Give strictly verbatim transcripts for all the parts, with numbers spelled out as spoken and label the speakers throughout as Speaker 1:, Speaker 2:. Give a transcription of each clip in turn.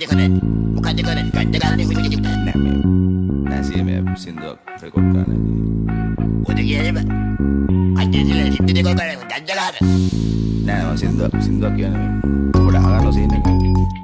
Speaker 1: මොකද කරන්නේ මොකද කරන්නේ ගන්න ගන්න
Speaker 2: නෑ මේ නෑ සීය මේ සින්දුවක් රෙකෝඩ් කරන්න
Speaker 1: මොකද කියන්නේ බා අජිතිල සිද්ද දෙක කරන්නේ ගන්න ගන්න
Speaker 2: නෑ මම සින්දුවක් සින්දුවක් කියන්නේ පොඩ අහගන්න සීන් එක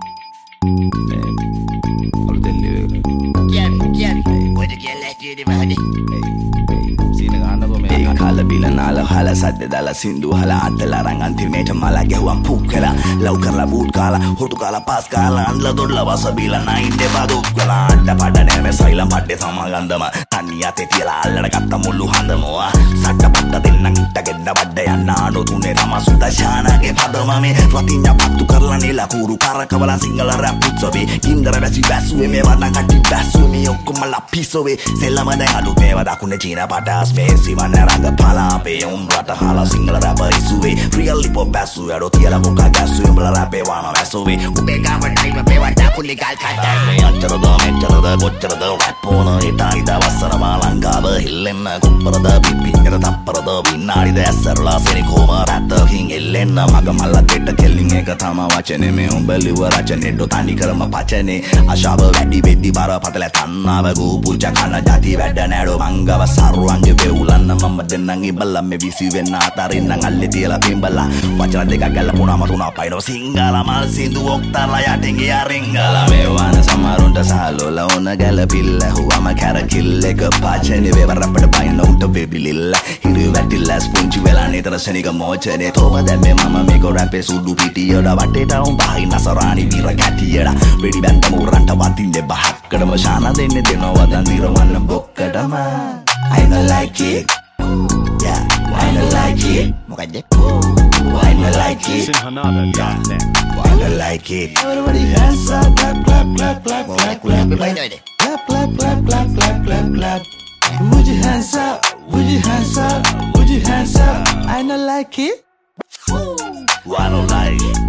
Speaker 2: මේ අලුතෙන් ලියවෙන්නේ
Speaker 1: කියන්නේ කියන්නේ මොකද කියන්නේ ඇත්තේ මහදී
Speaker 2: සීන ගන්නකො මේ
Speaker 3: කාල බිල නාල හල සද්ද දාලා සින්දු හල අතලා රං අන්තිමේට මලා ගැහුවම් පුක් කළා ලව් කරලා බූට් කාලා හොටු කාලා පාස් කාලා අන්ලා දොඩලා වස බීලා නයින් දෙපා දුක් කළා අඩ පඩ නෑමේ සයිලම් පඩේ සමගන්දම තන්නේ යතේ තියලා අල්ලඩ ගත්ත මුළු හඳමවා සට්ට පට්ට දෙන්නන් ඉටගෙන බඩ යන්න ආනෝ තුනේ තම සුත ශානාගේ පදම මේ රතිඤ්ඤා පත්තු කරලා නෙලා කුරු කරකවලා සිංගල රැප් උත්සවේ කින්දර වැසි වැසුවේ මේ වඩන කටි වැසුවේ මේ ඔක්කොම ලපිසෝවේ සෙල්ලම දැන් අලුත් මේවා දකුණේ චීන පටාස් මේ සිවන රඟ පලාපේ උන් රට හලා සිංගල රැප ඉසුවේ රියලි පොප් බැසුවේ අඩෝ තියලා මොකක් ගැසුවේ උඹලා රැපේ වන වැසුවේ
Speaker 1: උඹේ ගාව ඩයිව මේවා දකුණේ ගල් කඩා
Speaker 3: මේ අච්චරද මෙච්චරද කොච්චරද රැප් ඕන හිටයි දවසර මාලංගාව හිල්ලෙන්න කුම්පරද පිපින්නර තප්පරද විනාඩිද ඇස්සරලා සෙනි කොම රැත්තකින් එල්ලෙන්න මග මල්ල දෙට කෙල්ලින් එක තම වචනේ මේ උඹ ලිව රචනේ ඩො තනි කරම පචනේ ආශාව වැඩි වෙද්දි බර පතල තන්නාව ගූපුජ කන ජාති වැඩ නෑඩෝ මංගව සරුවන්ගේ වෙවුලන්න මම දෙන්නන් ඉබල්ලා මේ විසි වෙන්න අතරින්නම් අල්ලේ තියලා පිඹලා වචන දෙකක් ගැලපුණාම තුනක් පයින්ව සිංගල මල් සින්දු ඔක්තරලා යටින් ගියා රිංගලා මේ වන සමරුන්ට සහලෝලා ඕන ගැලපිල්ල හුවම කැරකිල්ල එක පාචනේ වේවර අපිට පයින් උන්ට වෙබිලිල්ල හිරු වැටිලා ස්පොන්ජි වෙලා නේතර සෙනික මොචනේ තෝම දැම්මේ මම මේක රැපේ සුදු පිටියට වටේට උන් බහින් නසරානි විර ගැටියට වෙඩි බැන්ද මුරන්ට වතින්නේ බහක්කඩම ශාන දෙන්නේ දෙනවා දන් දිරවන්න බොක්කටම I don't like it. Yeah, I don't like it.
Speaker 1: මොකද
Speaker 3: I don't like it.
Speaker 4: Sinhanada dot net.
Speaker 3: I don't like it.
Speaker 5: Everybody hands up, clap, clap, clap, clap, clap, clap,
Speaker 1: මොකද
Speaker 5: clap,
Speaker 1: බයිනෝද
Speaker 5: clap, clap, clap, clap, clap, clap, clap. Put your hands up, put your hands up, put your hands up. I don't like it.
Speaker 3: Why don't like it?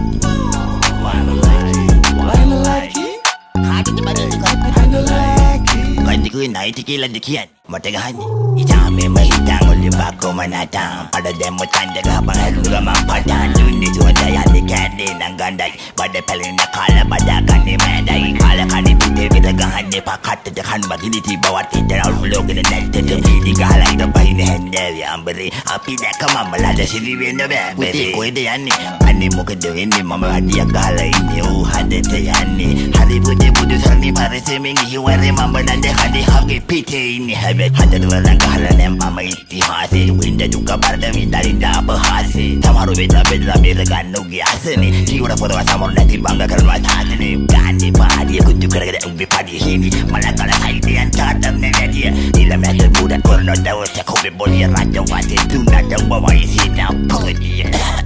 Speaker 3: Why don't like it?
Speaker 5: I don't like it.
Speaker 1: කාටද බඩේ
Speaker 5: I don't like it.
Speaker 1: කන්දිකුයි night කියලාද කියන්නේ මට ගහන්නේ ඉතාලේ මහිතන් ඔලි බක්කෝ මනටම් අඩ දැම්ම ඡන්ද ගහපන් හලුගම පටන් දුන්නේ සුවඳ යන්නේ කැන්නේ නම් ගණ්ඩයි බඩ පැලෙන කාල බඩ ගන්නේ මෑදයි කාල කණි පිටේ විද ගහන්නේ පකට්ටද කන් වගිනි තිබවත් හිටරල් ලෝකෙන නැත්තේ පීඩි ගහලා ඉඳ බහින හැන්දේ අම්බරේ අපි දැකම මලද සිරි වෙන්න බෑ පුතේ කොහෙද යන්නේ අනේ මොකද වෙන්නේ මම අඩියක් ගහලා ඉන්නේ ඌ හදට යන්නේ හරි පුතේ බුදු සරණි පරිසෙමින් ඉවරේ මම නැද හදි හගේ පිටේ ඉන්නේ හැබැයි හදට වලන් ගහලා නැම් මම ඉතිහාසෙ වින්ද දුක බරද වින්දරින්ද අපහාසෙ සමහරු බෙදලා බෙදලා බෙද ගන්න උගේ අසනේ ජීවන පොදව සමරු නැති බංග කරනවා තාදනේ ගාන්නේ පාඩිය කුතු කරගෙන උඹේ පාඩිය හිමි මලකල සයිඩියන් තාඩම් නෙදිය ඉලමැද බුඩ කරන දවස් කොබේ බොලිය රාජ්‍ය වාසේ තුනට බවයි සිනා පොඩිය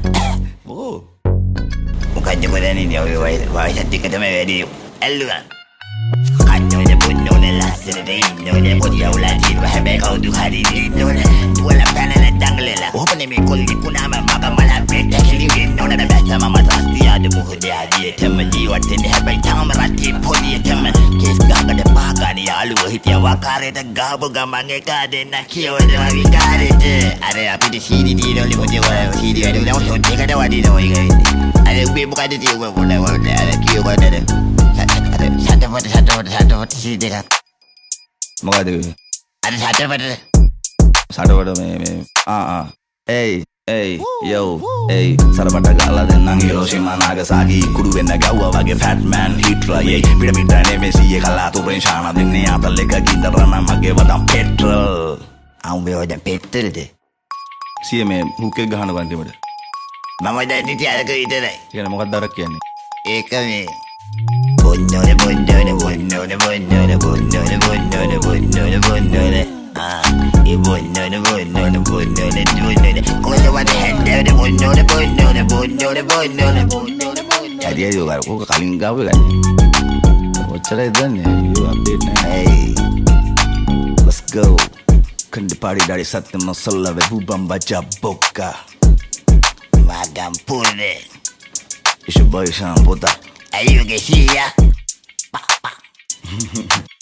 Speaker 3: Oh.
Speaker 1: මොකද කරන්නේ ඔය වයි වයි සත්‍යකටම වැඩි ඇල්ලුවා කන්නෝනේ පුන්නෝනේ ලස්සනට ඉන්නෝනේ පොඩිය උලටිව හැබැයි කවුරු හරි ඉන්නෝනේ වල පැනල දඟලලා ඔබනේ මේ කොල්ලි පුනාම මග මල පෙට කිලි වෙන්නෝනේ බැස්සම මම රස්තියාද මොහොතේ ආදියටම ජීවත් වෙන්නේ හැබැයි තාම රටේ පොඩියටම කේස් ගහකට පහගාන යාළුව හිටියා වකාරයට ගහපු ගමන් එක දෙන්න කියවනවා විකාරෙට අර අපිට සීඩි දීනෝලි පොඩි වල සීඩි වැඩිලා හොත් එකට වදිනවා ඒක ඉන්නේ අර උඹේ මොකද තියුව මොන වල අර කියවන්නද සටපට සටපට සටපට සීඩි එකක්
Speaker 2: මොකද
Speaker 1: අර සටපට
Speaker 2: සටවට මේ මේ ආ ආ ඒයි ඒයි යෝ ඒයි සරපට ගාලා දෙන්නම් හිරෝෂිමා නාගසාකි කුඩු වෙන්න ගැව්වා වගේ ෆැට් මෑන් හිට්ලර් යේ පිට පිට නෙමෙසි කලාතුරෙන් ශාන දෙන්නේ අතල් එක ගින්දරන මගේ වදම් පෙට්‍රල්
Speaker 1: අම්බේ වදම් පෙට්‍රල්ද
Speaker 2: සිය මේ හුක් එක ගහන කන්තිමට
Speaker 1: මම දැන් ඉතින් අරක විතරයි
Speaker 2: කියන මොකක්ද අරක් කියන්නේ
Speaker 1: ඒක මේ බොන්නෝනේ බොන්නෝනේ බොන්නෝනේ බොන්නෝනේ බොන්නෝනේ බොන්නෝනේ බොන්නෝනේ බොන්නෝනේ ආ ඒ බොන්නෝනේ බොන්නෝනේ බොන්නෝනේ බොන්නෝනේ කොහෙවත් හැන්දේ බොන්නෝනේ බොන්නෝනේ බොන්නෝනේ බොන්නෝනේ බොන්නෝනේ
Speaker 2: ඇයි අයියෝ ගාව කොක කලින් ගාව ගන්නේ ඔච්චරයි දන්නේ යෝ අප්ඩේට් නැහැ
Speaker 3: Hey, let's go. Kende party dari satu masalah bubam baca boka.
Speaker 1: Magam pune
Speaker 3: It's your boy Sean Puta.
Speaker 1: ayo ke sia